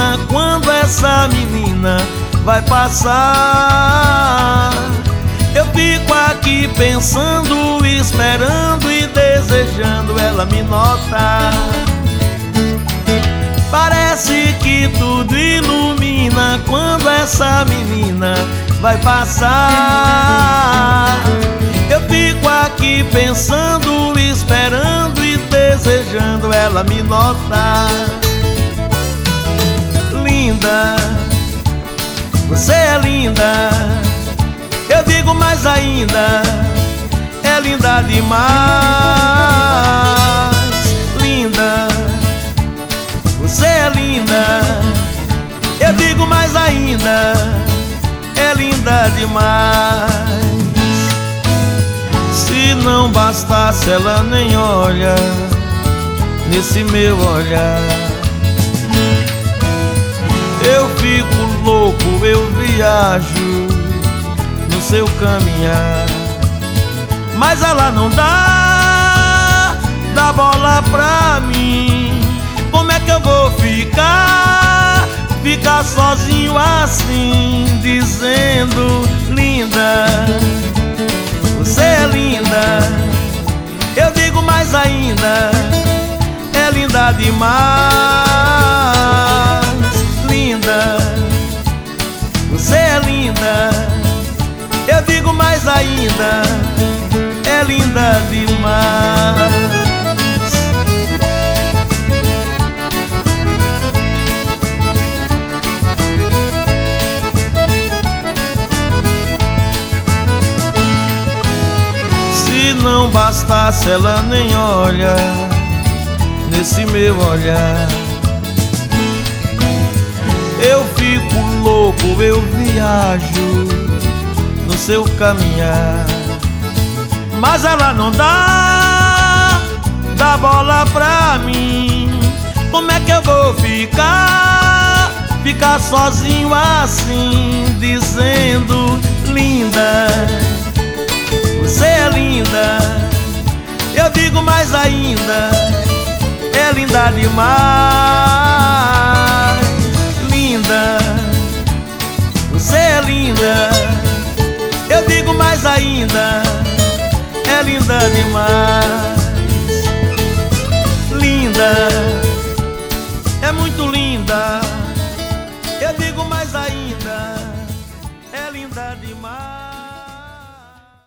ilumina quando essa menina vai passar. Eu fico aqui pensando, esperando e desejando ela me notar. Parece que tudo ilumina quando essa menina vai passar. Eu fico aqui pensando, esperando e desejando ela me notar. Linda, você é linda, eu digo mais ainda, é linda demais. Linda, você é linda, eu digo mais ainda, é linda demais. Se não bastasse, ela nem olha nesse meu olhar. Eu fico louco, eu viajo no seu caminhar. Mas ela não dá bola pra mim. Como é que eu vou ficar sozinho assim, dizendo linda, você é linda, eu digo mais ainda, é linda demais. Linda, você é linda, eu digo mais ainda, é linda demais. Se não bastasse, ela nem olha nesse meu olhar. Eu fico louco, eu viajo no seu caminhar. Mas ela não dá bola pra mim. Como é que eu vou ficar sozinho assim, dizendo linda, você é linda, eu digo mais ainda, é linda demais. Linda, você é linda, eu digo mais ainda, é linda demais.